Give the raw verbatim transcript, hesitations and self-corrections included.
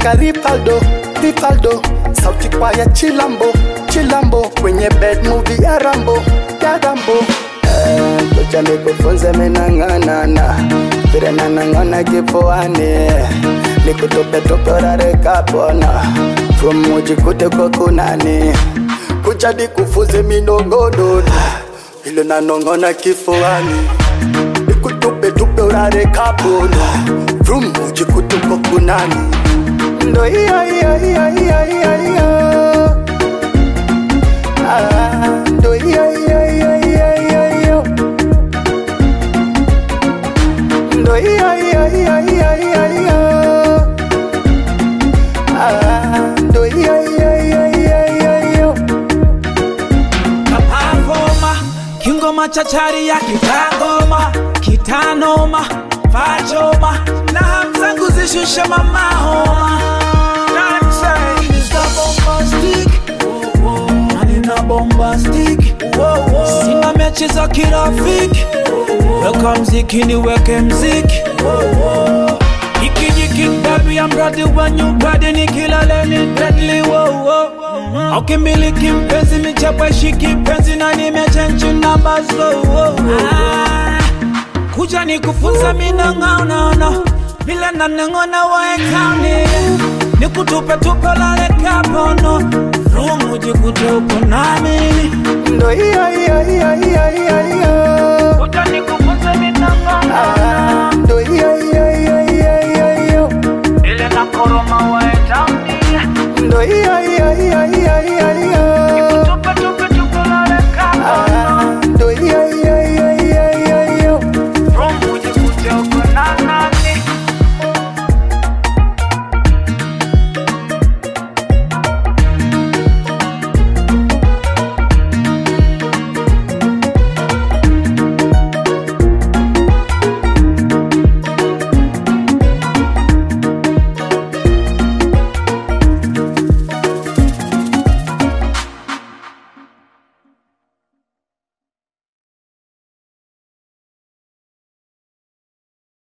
ka Ripaldo, Ripaldo. Sauti kwa ya Chilambo, Chilambo. Kwenye bed movie ya Rambo, ya Rambo. Eh, kucha nikufunze minanganana vile nanangana kifuani nikutupe tupe urare kapona from muji kute kwa kunani kucha nikufunze minongono vile nanangana kifuani nikutupe tupe urare kapona from muji kute kwa kunani ndo iya iya iya iya iya iya ah ndo iya iya iya iya iya ndo iya iya iya iya iya iya ah ndo iya iya iya iya iya iya kapavoma kingoma chachari ya kitangoma kitanoma fachoma na hamzangu zishusha mama homa bombastic sina mechi za kirafiki weka mziki niweke mziki ikijiki baby I'm ready when you ready nikilaleni deadly wow wow ukimiliki mpenzi michapa shiki penzi na nimechange namba so kuja nikufunza minang'auna bila nanang'ona waekani nikutupe tupe lale kapono Rumu jikute upo namini ndo iya iya iya iya iya iya kuja nikufunza minang'auna